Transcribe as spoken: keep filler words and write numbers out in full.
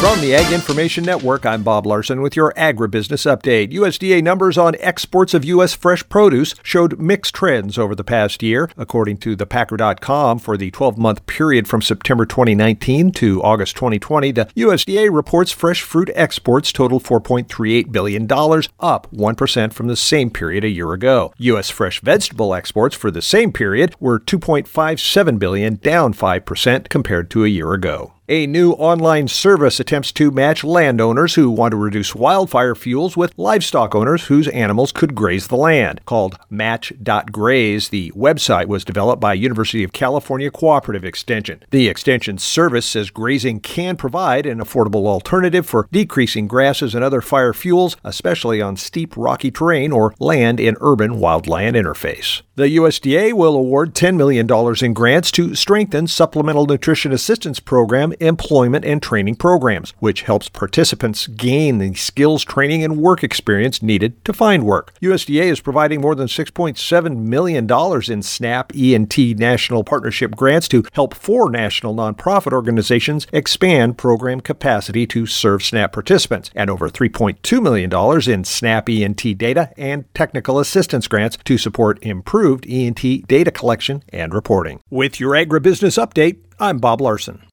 From the Ag Information Network, I'm Bob Larson with your agribusiness update. U S D A numbers on exports of U S fresh produce showed mixed trends over the past year. According to the Packer dot com, for the twelve-month period from September twenty nineteen to August twenty twenty, the U S D A reports fresh fruit exports totaled four point three eight billion dollars, up one percent from the same period a year ago. U S fresh vegetable exports for the same period were two point five seven billion dollars, down five percent compared to a year ago. A new online service attempts to match landowners who want to reduce wildfire fuels with livestock owners whose animals could graze the land. Called Match dot Graze, the website was developed by University of California Cooperative Extension. The extension service says grazing can provide an affordable alternative for decreasing grasses and other fire fuels, especially on steep rocky terrain or land in urban wildland interface. The U S D A will award ten million dollars in grants to strengthen Supplemental Nutrition Assistance Program employment and training programs, which helps participants gain the skills, training, and work experience needed to find work. U S D A is providing more than six point seven million dollars in SNAP E and T National Partnership grants to help four national nonprofit organizations expand program capacity to serve SNAP participants, and over three point two million dollars in SNAP E and T data and technical assistance grants to support improved E and T data collection and reporting. With your agribusiness update, I'm Bob Larson.